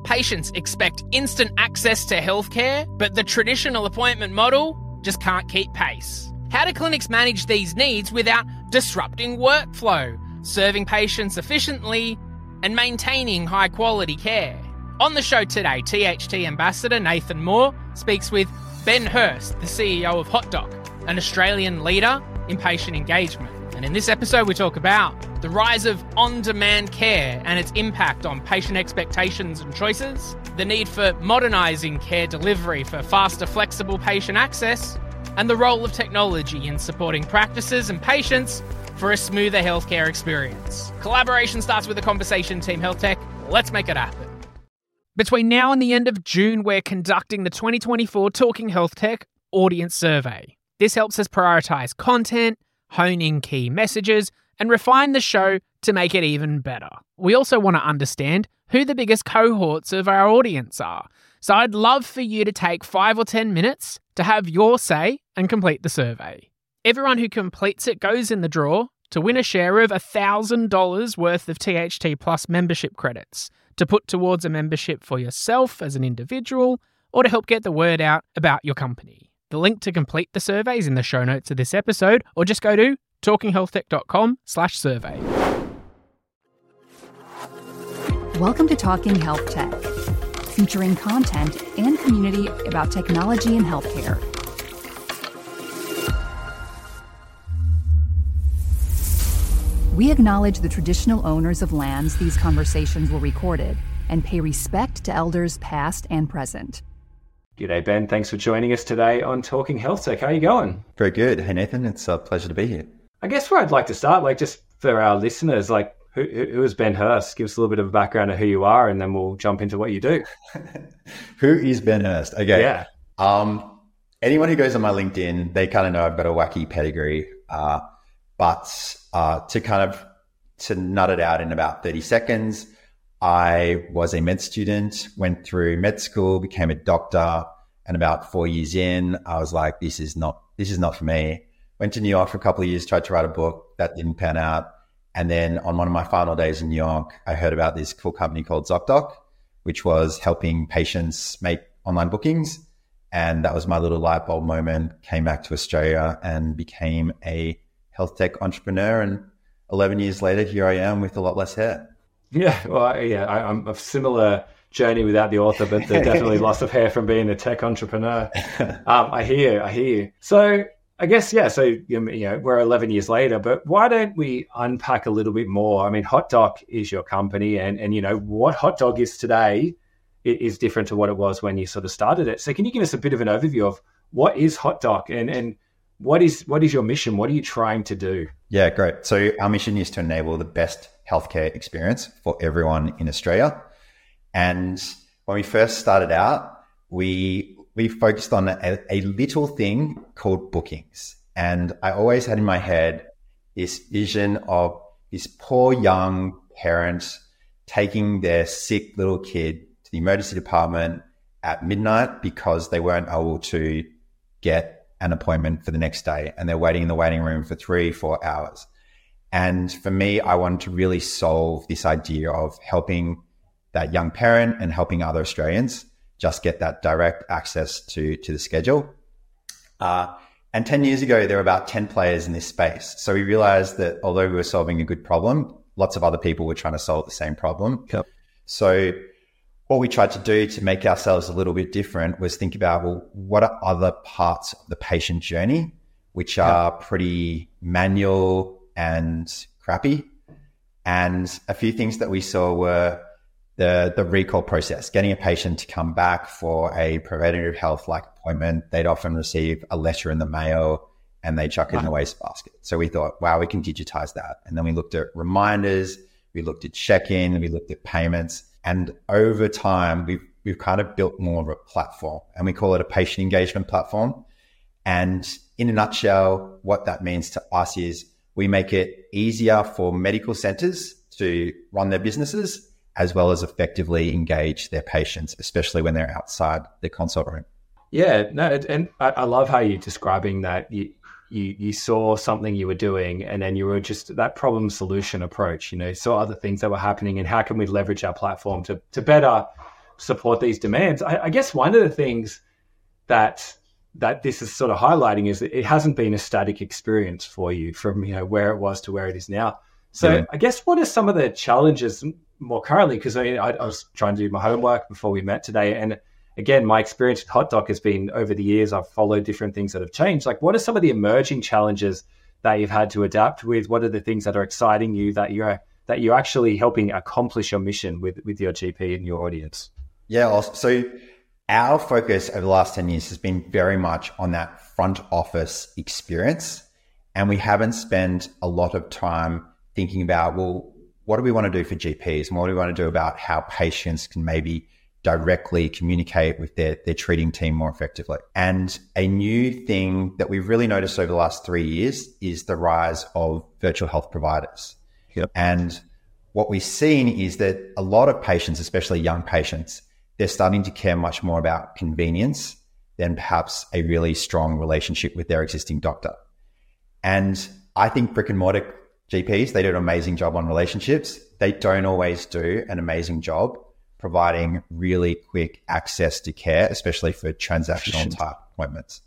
Patients expect instant access to healthcare, but the traditional appointment model just can't keep pace. How do clinics manage these needs without disrupting workflow, serving patients efficiently, and maintaining high-quality care? On the show today, THT Ambassador Nathan Moore speaks with Ben Hurst, the CEO of HotDoc, an Australian leader in patient engagement. And in this episode, we talk about the rise of on-demand care and its impact on patient expectations and choices, the need for modernising care delivery for faster, flexible patient access, and the role of technology in supporting practices and patients for a smoother healthcare experience. Collaboration starts with a conversation, Team Health Tech. Let's make it happen. Between now and the end of June, we're conducting the 2024 Talking Health Tech Audience Survey. This helps us prioritise content, hone in key messages, and refine the show to make it even better. We also want to understand who the biggest cohorts of our audience are. So I'd love for you to take 5 or 10 minutes to have your say and complete the survey. Everyone who completes it goes in the draw to win a share of $1,000 worth of THT Plus membership credits to put towards a membership for yourself as an individual or to help get the word out about your company. The link to complete the survey is in the show notes of this episode, or just go to talkinghealthtech.com/survey. Welcome to Talking Health Tech, featuring content and community about technology and healthcare. We acknowledge the traditional owners of lands these conversations were recorded and pay respect to elders past and present. G'day, Ben. Thanks for joining us today on Talking Health Tech. How are you going? Very good. Hey, Nathan. It's a pleasure to be here. I guess where I'd like to start, just for our listeners, who is Ben Hurst? Give us a little bit of a background of who you are, and then we'll jump into what you do. Who is Ben Hurst? Okay. Yeah. Anyone who goes on my LinkedIn, they kind of know I've got a wacky pedigree. But to nut it out in about 30 seconds, I was a med student, went through med school, became a doctor, and about 4 years in, I was like, this is not for me. Went to New York for a couple of years, tried to write a book. That didn't pan out. And then on one of my final days in New York, I heard about this cool company called ZocDoc, which was helping patients make online bookings. And that was my little light bulb moment. Came back to Australia and became a health tech entrepreneur. And 11 years later, here I am with a lot less hair. Yeah, well, I'm a similar journey without the author, but there's definitely loss of hair from being a tech entrepreneur. I hear you. So I guess, we're 11 years later, but why don't we unpack a little bit more? I mean, HotDoc is your company, and what HotDoc is today is different to what it was when you sort of started it. So can you give us a bit of an overview of what is HotDoc and what is your mission? What are you trying to do? Yeah, great. So our mission is to enable the best healthcare experience for everyone in Australia. And when we first started out, we focused on a little thing called bookings. And I always had in my head this vision of this poor young parent taking their sick little kid to the emergency department at midnight because they weren't able to get an appointment for the next day, and they're waiting in the waiting room for 3-4 hours. And for me, I wanted to really solve this idea of helping that young parent and helping other Australians just get that direct access to the schedule. And 10 years ago, there were about 10 players in this space. So we realized that although we were solving a good problem, lots of other people were trying to solve the same problem. Yep. So what we tried to do to make ourselves a little bit different was think about, well, what are other parts of the patient journey which are pretty manual and crappy? And a few things that we saw were the recall process, getting a patient to come back for a preventative health like appointment. They'd often receive a letter in the mail and they chuck it in the wastebasket. So we thought, wow, we can digitize that. And then we looked at reminders, we looked at check-in, we looked at payments. And over time, we've kind of built more of a platform, and we call it a patient engagement platform. And in a nutshell, what that means to us is we make it easier for medical centers to run their businesses as well as effectively engage their patients, especially when they're outside the consult room. Yeah, no, and I love how you're describing that. You saw something you were doing, and then you were just that problem solution approach, saw other things that were happening, and how can we leverage our platform to better support these demands. I guess one of the things that this is sort of highlighting is that it hasn't been a static experience for you from where it was to where it is now. So I guess what are some of the challenges more currently? Because I was trying to do my homework before we met today, and again, my experience with HotDoc has been over the years. I've followed different things that have changed. Like, what are some of the emerging challenges that you've had to adapt with? What are the things that are exciting you that you're actually helping accomplish your mission with your GP and your audience? Yeah, so our focus over the last 10 years has been very much on that front office experience. And we haven't spent a lot of time thinking about, well, what do we want to do for GPs? And what do we want to do about how patients can maybe directly communicate with their treating team more effectively? And a new thing that we've really noticed over the last 3 years is the rise of virtual health providers. Yep. And what we've seen is that a lot of patients, especially young patients, they're starting to care much more about convenience than perhaps a really strong relationship with their existing doctor. And I think brick and mortar GPs, they do an amazing job on relationships. They don't always do an amazing job providing really quick access to care, especially for transactional type appointments.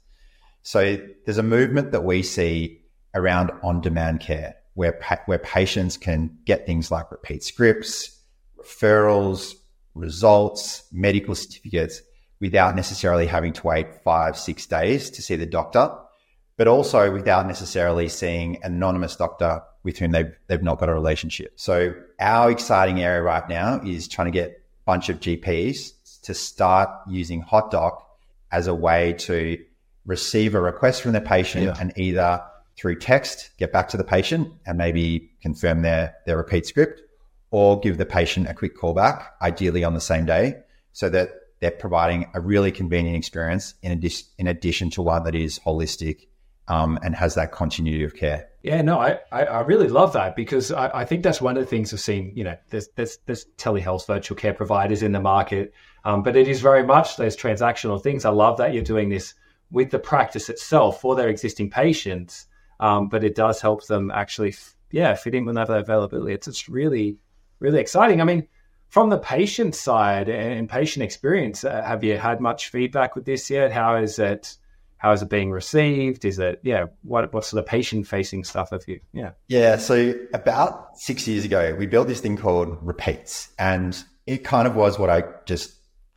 So there's a movement that we see around on-demand care where patients can get things like repeat scripts, referrals, results, medical certificates without necessarily having to wait 5-6 days to see the doctor, but also without necessarily seeing an anonymous doctor with whom they've not got a relationship. So our exciting area right now is trying to get a bunch of GPs to start using HotDoc as a way to receive a request from their patient and either through text get back to the patient and maybe confirm their repeat script, or give the patient a quick call back, ideally on the same day, so that they're providing a really convenient experience in addition to one that is holistic and has that continuity of care. Yeah, no, I really love that, because I think that's one of the things we've seen. There's telehealth virtual care providers in the market, but it is very much those transactional things. I love that you're doing this with the practice itself for their existing patients, but it does help them actually, fit in with that availability. It's really, really exciting. I mean, from the patient side and patient experience, have you had much feedback with this yet? How is it being received? Is it, what sort of patient-facing stuff have you? Yeah, so about 6 years ago, we built this thing called Repeats, and it kind of was what I just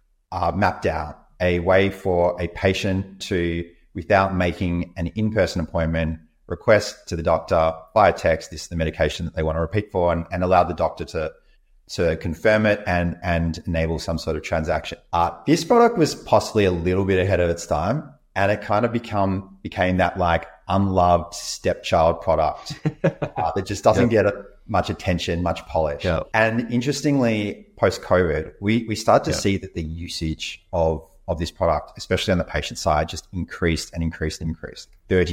mapped out, a way for a patient to, without making an in-person appointment, request to the doctor via text, this is the medication that they want to repeat for, and allow the doctor to confirm it and enable some sort of transaction. This product was possibly a little bit ahead of its time, and it kind of became that like unloved stepchild product that just doesn't get much attention, much polish. Yep. And interestingly, post-COVID, we start to see that the usage of this product, especially on the patient side, just increased and increased and increased,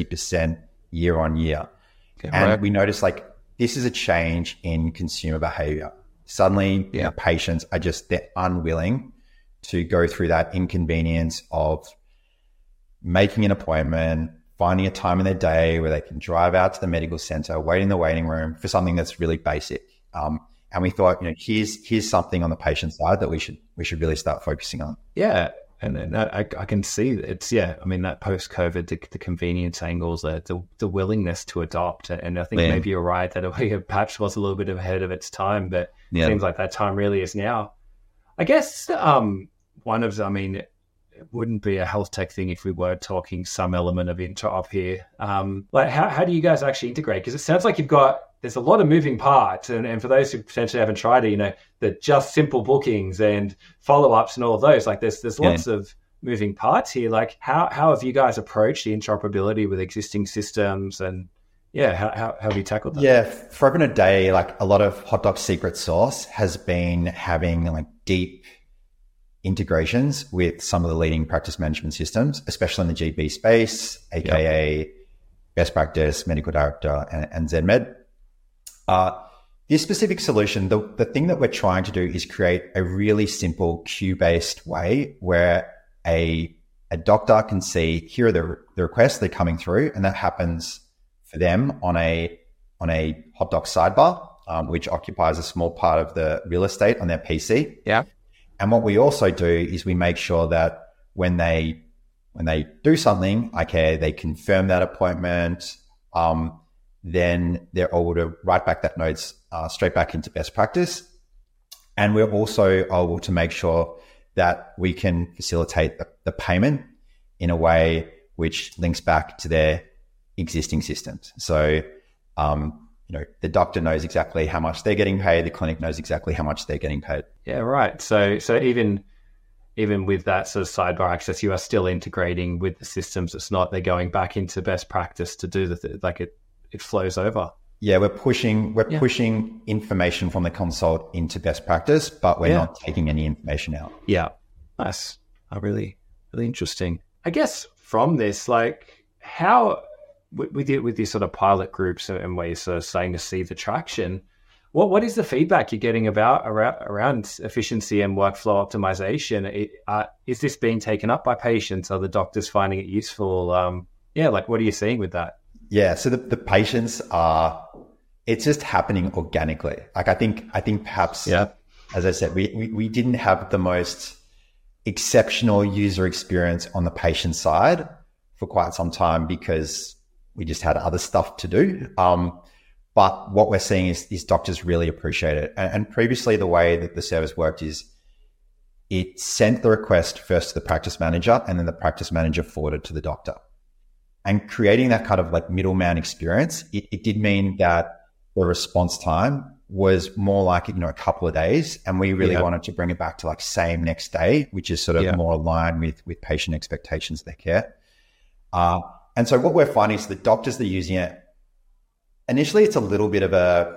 30% year on year. Okay, and we noticed like this is a change in consumer behavior. Suddenly, patients are they're unwilling to go through that inconvenience of making an appointment, finding a time in their day where they can drive out to the medical center, wait in the waiting room for something that's really basic. And we thought, here's something on the patient side that we should really start focusing on. Yeah. And then I can see it's, that post-COVID, the convenience angles, the willingness to adopt. And I think maybe you're right that it perhaps was a little bit ahead of its time, but it seems like that time really is now. I guess it wouldn't be a health tech thing if we were talking some element of interop here. How do you guys actually integrate? Because it sounds like there's a lot of moving parts, and for those who potentially haven't tried it, the just simple bookings and follow-ups and all of those, like there's lots of moving parts here. Like how have you guys approached the interoperability with existing systems, and how have you tackled that? Yeah, for Open a Day, like a lot of HotDoc's secret sauce has been having like deep integrations with some of the leading practice management systems, especially in the GP space, aka Best Practice, Medical Director, and ZMed. This specific solution, the thing that we're trying to do is create a really simple queue-based way where a doctor can see, here are the requests that are coming through, and that happens for them on a HotDoc sidebar, which occupies a small part of the real estate on their PC. Yeah. And what we also do is we make sure that when they do something, okay, they confirm that appointment, then they're able to write back that notes straight back into best practice. And we're also able to make sure that we can facilitate the payment in a way which links back to their existing systems. So, the doctor knows exactly how much they're getting paid. The clinic knows exactly how much they're getting paid. Yeah, right. So even with that sort of sidebar access, you are still integrating with the systems. It's not they're going back into best practice to do it flows over. Yeah, we're pushing information from the consult into best practice, but we're not taking any information out. Yeah, nice. Really, really interesting. I guess from this, like how with these sort of pilot groups and where you're sort of starting to see the traction, what is the feedback you're getting around efficiency and workflow optimization? Is this being taken up by patients? Are the doctors finding it useful? What are you seeing with that? Yeah, so the patients it's just happening organically. Like I think perhaps, as I said, we didn't have the most exceptional user experience on the patient side for quite some time because we just had other stuff to do. But what we're seeing is doctors really appreciate it. And previously the way that the service worked is it sent the request first to the practice manager and then the practice manager forwarded to the doctor. And creating that kind of like middleman experience, it did mean that the response time was more like, a couple of days. And we really wanted to bring it back to like same next day, which is sort of more aligned with patient expectations of their care. And so what we're finding is the doctors that are using it, initially it's a little bit of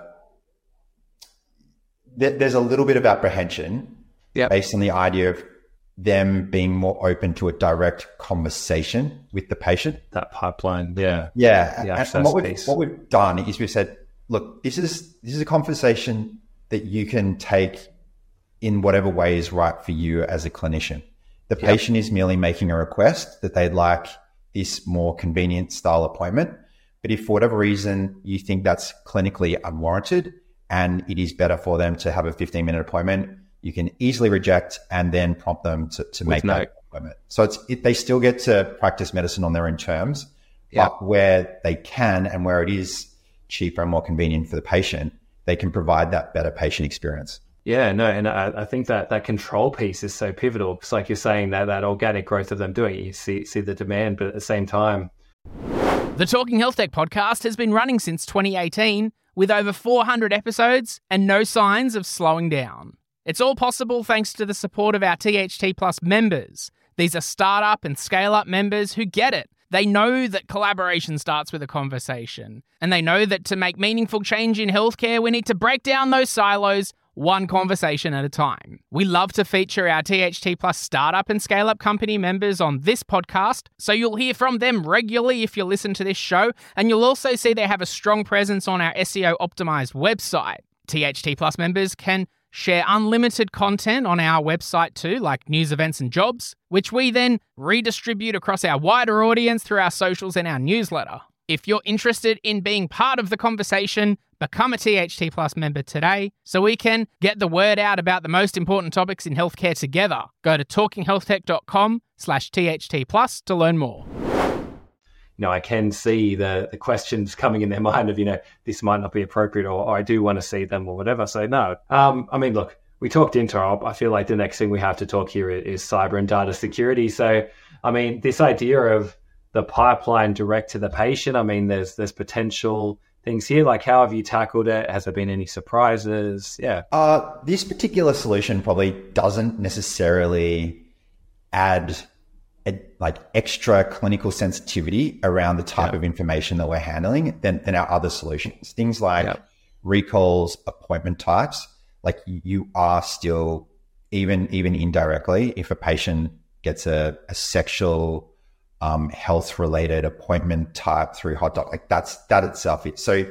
there's a little bit of apprehension based on the idea of them being more open to a direct conversation with the patient. That pipeline, And what we've done is we've said, look, this is a conversation that you can take in whatever way is right for you as a clinician. The patient is merely making a request that they'd like this more convenient style appointment. But if for whatever reason you think that's clinically unwarranted and it is better for them to have a 15-minute appointment, you can easily reject and then prompt them to make that appointment. So they still get to practice medicine on their own terms, but where they can and where it is cheaper and more convenient for the patient, they can provide that better patient experience. Yeah, no, and I think that control piece is so pivotal. It's like you're saying that organic growth of them doing it, you see the demand, but at the same time. The Talking Health Tech podcast has been running since 2018 with over 400 episodes and no signs of slowing down. It's all possible thanks to the support of our THT Plus members. These are startup and scale-up members who get it. They know that collaboration starts with a conversation, and they know that to make meaningful change in healthcare, we need to break down those silos one conversation at a time. We love to feature our THT Plus startup and scale-up company members on this podcast, so you'll hear from them regularly if you listen to this show, and you'll also see they have a strong presence on our SEO-optimized website. THT Plus members can share unlimited content on our website too, like news, events, and jobs, which we then redistribute across our wider audience through our socials and our newsletter. If you're interested in being part of the conversation, become a THT Plus member today so we can get the word out about the most important topics in healthcare together. Go to talkinghealthtech.com/THT Plus to learn more. I can see the questions coming in their mind of, this might not be appropriate or I do want to see them or whatever. So no, look, we talked interop. I feel like the next thing we have to talk here is cyber and data security. So, this idea of the pipeline direct to the patient, there's potential things here. Like, how have you tackled it? Has there been any surprises? Yeah. This particular solution probably doesn't necessarily add extra clinical sensitivity around the type of information that we're handling than our other solutions. Things like recalls, appointment types, like you are still, even indirectly, if a patient gets a sexual health related appointment type through HotDoc, like that itself. So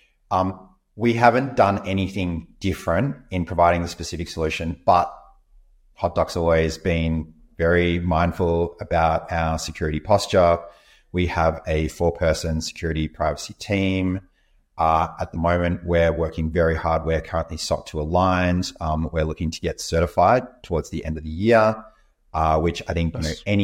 we haven't done anything different in providing the specific solution, but HotDoc's always been very mindful about our security posture. We have a 4-person security privacy team. At the moment, we're working very hard. We're currently SOC 2 aligned. We're looking to get certified towards the end of the year, which I think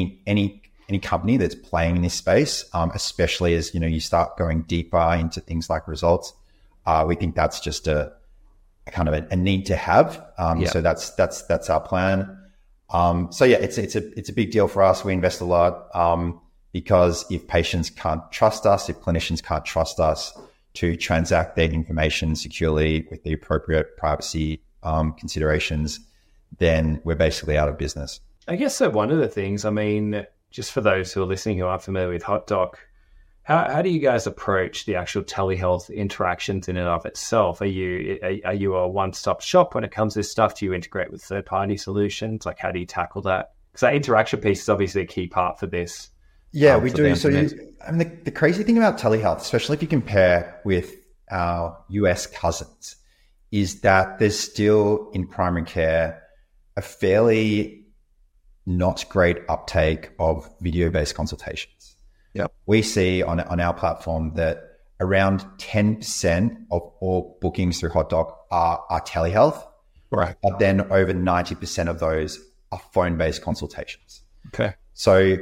any company that's playing in this space, especially as you start going deeper into things like results, we think that's just a kind of a need to have. So that's our plan. So yeah, it's a big deal for us. We invest a lot because if patients can't trust us, if clinicians can't trust us to transact their information securely with the appropriate privacy considerations, then we're basically out of business. I guess so. One of the things, I mean, just for those who are listening who aren't familiar with HotDoc, how do you guys approach the actual telehealth interactions in and of itself? Are you a one-stop shop when it comes to this stuff? Do you integrate with third-party solutions? Like, how do you tackle that? Because that interaction piece is obviously a key part for this. Yeah, we do. So, the crazy thing about telehealth, especially if you compare with our US cousins, is that there's still in primary care a fairly not great uptake of video-based consultations. Yep. We see on our platform that around 10% of all bookings through HotDoc are telehealth. Right. But then over 90% of those are phone-based consultations. Okay. So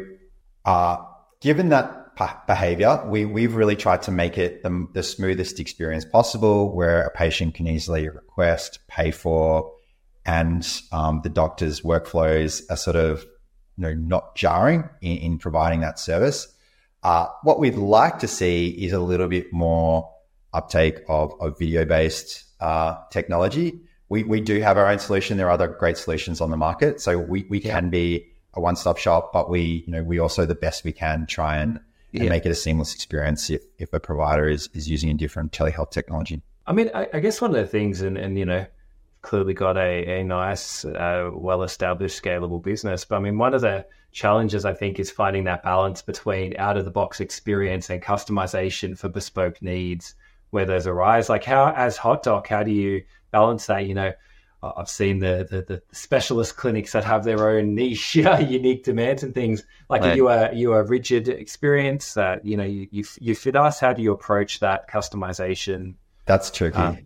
given that behavior, we've really tried to make it the smoothest experience possible, where a patient can easily request, pay for, and the doctor's workflows are sort of not jarring in providing that service. What we'd like to see is a little bit more uptake of video-based technology. We do have our own solution. There are other great solutions on the market, so we can be a one-stop shop, but we also the best we can try and make it a seamless experience if a provider is using a different telehealth technology. I mean, I guess one of the things, and clearly got a nice, well-established, scalable business. But I mean, one of the challenges, I think, is finding that balance between out-of-the-box experience and customization for bespoke needs where those arise. Like, as HotDoc, how do you balance that? I've seen the specialist clinics that have their own niche, unique demands and things. Like, are you a rigid experience that, you fit us? How do you approach that customization? That's tricky.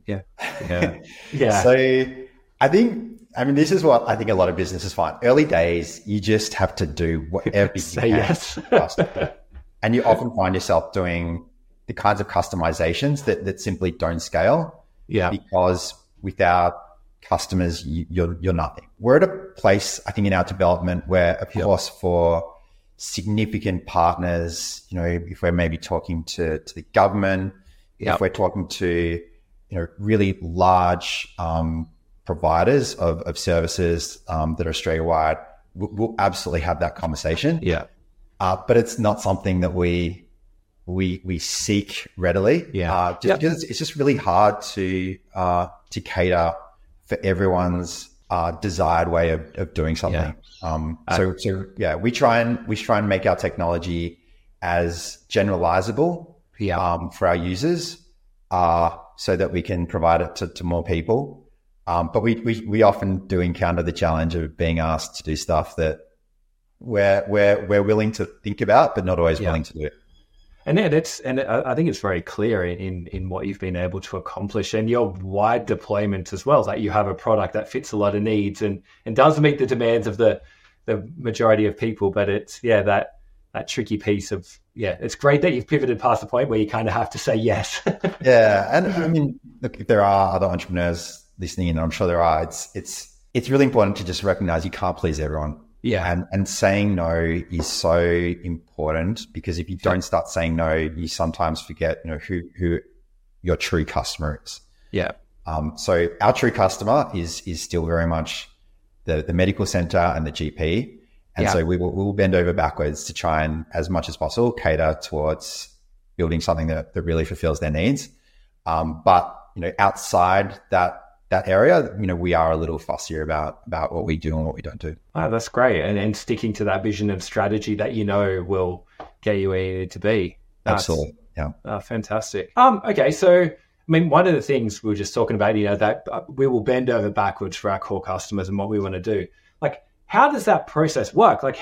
Yeah. So this is what I think a lot of businesses find. Early days, you just have to do whatever you say can. Yes. And you often find yourself doing the kinds of customizations that simply don't scale. Yeah. Because without customers, you're nothing. We're at a place, I think, in our development where, of course, for significant partners, if we're maybe talking to the government, if we're talking to, really large providers of services that are Australia-wide, we'll absolutely have that conversation. Yeah. But it's not something that we seek readily. Yeah. Because it's just really hard to cater for everyone's desired way of doing something. Yeah. We try and make our technology as generalizable for our users, so that we can provide it to more people. But we often do encounter the challenge of being asked to do stuff that we're willing to think about, but not always willing to do it. And I think it's very clear in what you've been able to accomplish and your wide deployment as well, that you have a product that fits a lot of needs and does meet the demands of the majority of people. But it's that tricky piece of, it's great that you've pivoted past the point where you kind of have to say yes. Yeah. And I mean, look, if there are other entrepreneurs listening in, I'm sure there are, it's really important to just recognize you can't please everyone. Yeah. And saying no is so important, because if you don't start saying no, you sometimes forget, who your true customer is. Yeah. So our true customer is still very much the medical center and the GP. And so we'll bend over backwards to try and, as much as possible, cater towards building something that really fulfills their needs. But, outside that area, we are a little fussier about what we do and what we don't do. Oh, that's great. And sticking to that vision and strategy that will get you where you need to be. Absolutely. Yeah. Fantastic. Okay. So, I mean, one of the things we were just talking about, that we will bend over backwards for our core customers and what we want to do. Like, how does that process work? Like,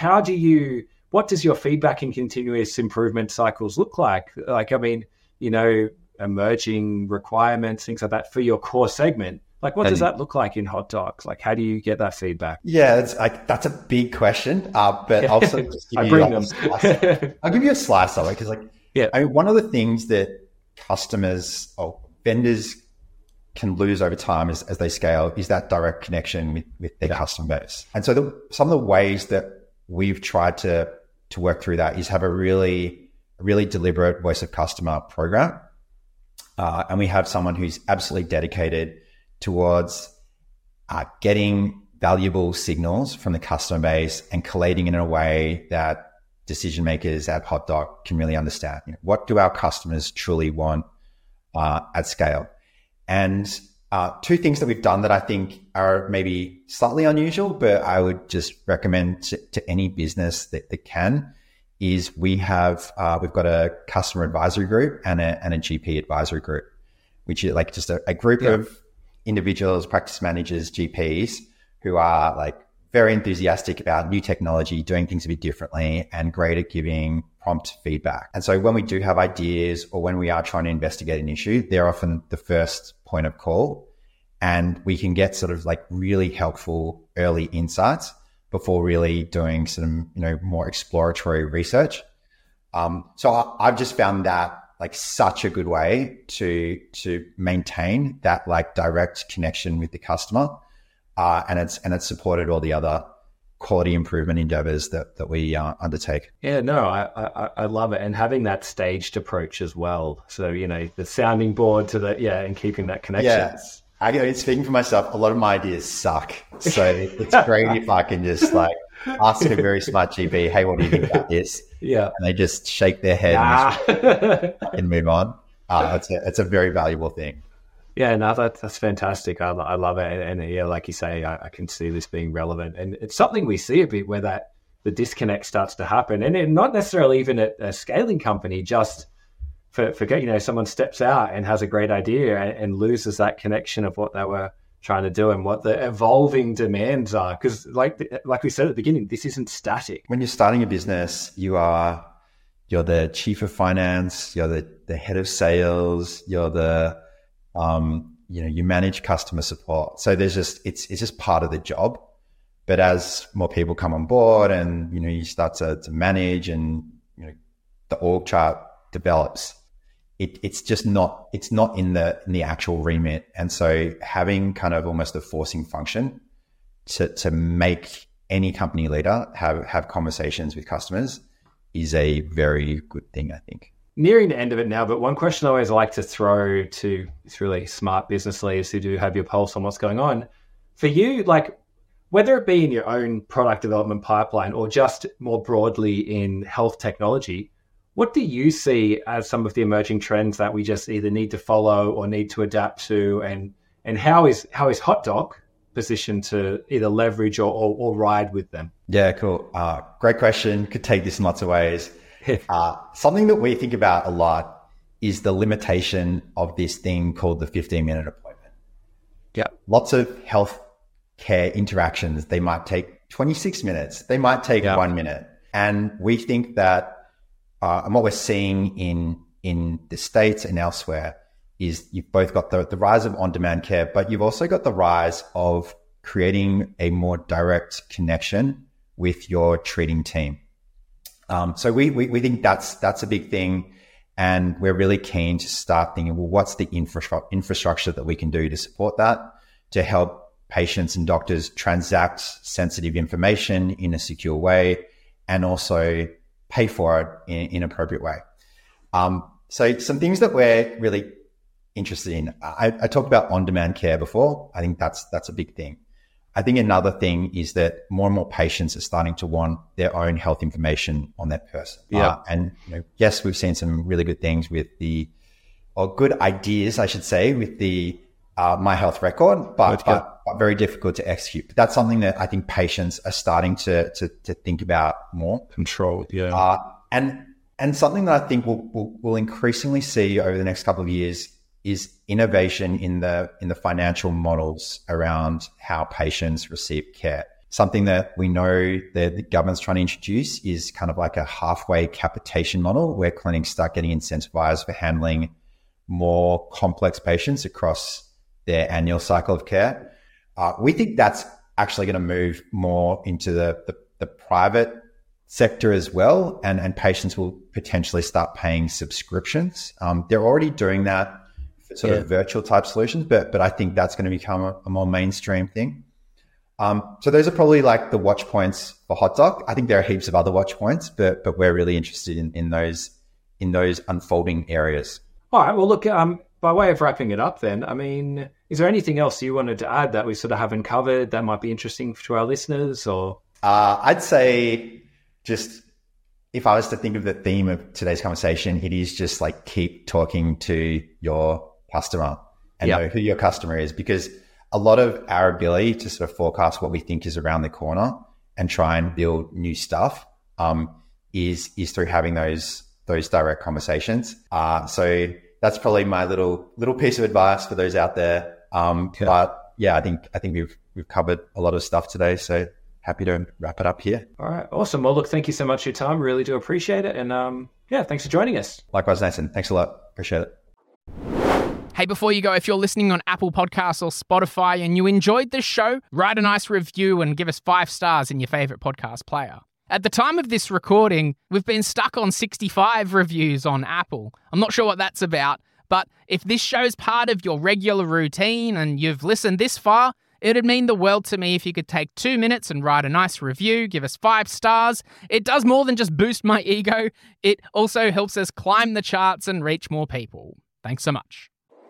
what does your feedback and continuous improvement cycles look like? Like, I mean, emerging requirements, things like that for your core segment. Like, what does that look like in hot dogs? Like, how do you get that feedback? Yeah, that's a big question. But I'll sort of just give I'll give you a slice of it because, I mean, one of the things that customers or vendors can lose over time as they scale is that direct connection with their customer base. And so some of the ways that we've tried to work through that is have a really deliberate voice of customer program. And we have someone who's absolutely dedicated towards getting valuable signals from the customer base and collating in a way that decision makers at Hot Dog can really understand. What do our customers truly want at scale? And two things that we've done that I think are maybe slightly unusual, but I would just recommend to any business that can, is we've got a customer advisory group and a GP advisory group, which is like just a group of individuals, practice managers, GPs who are like very enthusiastic about new technology, doing things a bit differently, and great at giving prompt feedback. And so when we do have ideas or when we are trying to investigate an issue, they're often the first point of call, and we can get sort of like really helpful early insights before really doing some, more exploratory research. So I've just found that like such a good way to maintain that like direct connection with the customer. And it's supported all the other quality improvement endeavors that we undertake. Yeah, no, I love it. And having that staged approach as well. So, the sounding board to and keeping that connection. Yeah. Speaking for myself, a lot of my ideas suck. So it's great if I can just like ask a very smart GP, hey, what do you think about this? Yeah. And they just shake their head and move on. It's a very valuable thing. Yeah, no, that's fantastic. I love it. And like you say, I can see this being relevant. And it's something we see a bit where the disconnect starts to happen. And not necessarily even at a scaling company, just forget, someone steps out and has a great idea and loses that connection of what they were trying to do and what the evolving demands are. Because like we said at the beginning, this isn't static. When you're starting a business, you're the chief of finance, you're the head of sales, you're the you manage customer support. So it's just part of the job. But as more people come on board and, you start to manage and, the org chart develops, it's not in the actual remit. And so having kind of almost a forcing function to make any company leader have conversations with customers is a very good thing, I think. Nearing the end of it now, but one question I always like to throw to really smart business leaders who do have your pulse on what's going on. For you, like whether it be in your own product development pipeline or just more broadly in health technology, what do you see as some of the emerging trends that we just either need to follow or need to adapt to? And how is Hot Dog positioned to either leverage or ride with them? Yeah, cool. Great question. Could take this in lots of ways. Something that we think about a lot is the limitation of this thing called the 15-minute appointment. Yeah. Lots of healthcare interactions, they might take 26 minutes. They might take 1 minute. And we think that, and what we're seeing in the States and elsewhere is you've both got the rise of on-demand care, but you've also got the rise of creating a more direct connection with your treating team. So we think that's a big thing, and we're really keen to start thinking, well, what's the infrastructure that we can do to support that, to help patients and doctors transact sensitive information in a secure way, and also pay for it in an appropriate way. So some things that we're really interested in. I talked about on-demand care before. I think that's a big thing. I think another thing is that more and more patients are starting to want their own health information on that person. Yeah. And yes, we've seen some really good things with good ideas, I should say, with the My Health Record, but very difficult to execute. But that's something that I think patients are starting to think about more. Controlled, yeah. And something that I think we'll increasingly see over the next couple of years is innovation in the financial models around how patients receive care. Something that we know that the government's trying to introduce is kind of like a halfway capitation model where clinics start getting incentivized for handling more complex patients across their annual cycle of care. We think that's actually going to move more into the private sector as well, and patients will potentially start paying subscriptions. They're already doing that for sort of virtual type solutions, but I think that's going to become a more mainstream thing. So those are probably like the watch points for HotDoc. I think there are heaps of other watch points, but we're really interested in those unfolding areas. All right. Well, look, by way of wrapping it up then, I mean, is there anything else you wanted to add that we sort of haven't covered that might be interesting to our listeners? Or I'd say, just if I was to think of the theme of today's conversation, it is just like keep talking to your customer and know who your customer is, because a lot of our ability to sort of forecast what we think is around the corner and try and build new stuff is through having those direct conversations. So that's probably my little piece of advice for those out there. But yeah, I think we've covered a lot of stuff today. So happy to wrap it up here. All right. Awesome. Well, look, thank you so much for your time. Really do appreciate it. And thanks for joining us. Likewise, Nathan. Thanks a lot. Appreciate it. Hey, before you go, if you're listening on Apple Podcasts or Spotify and you enjoyed this show, write a nice review and give us 5 stars in your favorite podcast player. At the time of this recording, we've been stuck on 65 reviews on Apple. I'm not sure what that's about, but if this show's part of your regular routine and you've listened this far, it'd mean the world to me if you could take 2 minutes and write a nice review, give us 5 stars. It does more than just boost my ego. It also helps us climb the charts and reach more people. Thanks so much.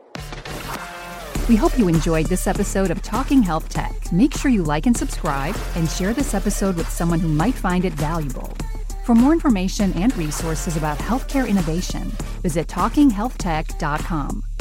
We hope you enjoyed this episode of Talking Health Tech. Make sure you like and subscribe and share this episode with someone who might find it valuable. For more information and resources about healthcare innovation, visit talkinghealthtech.com.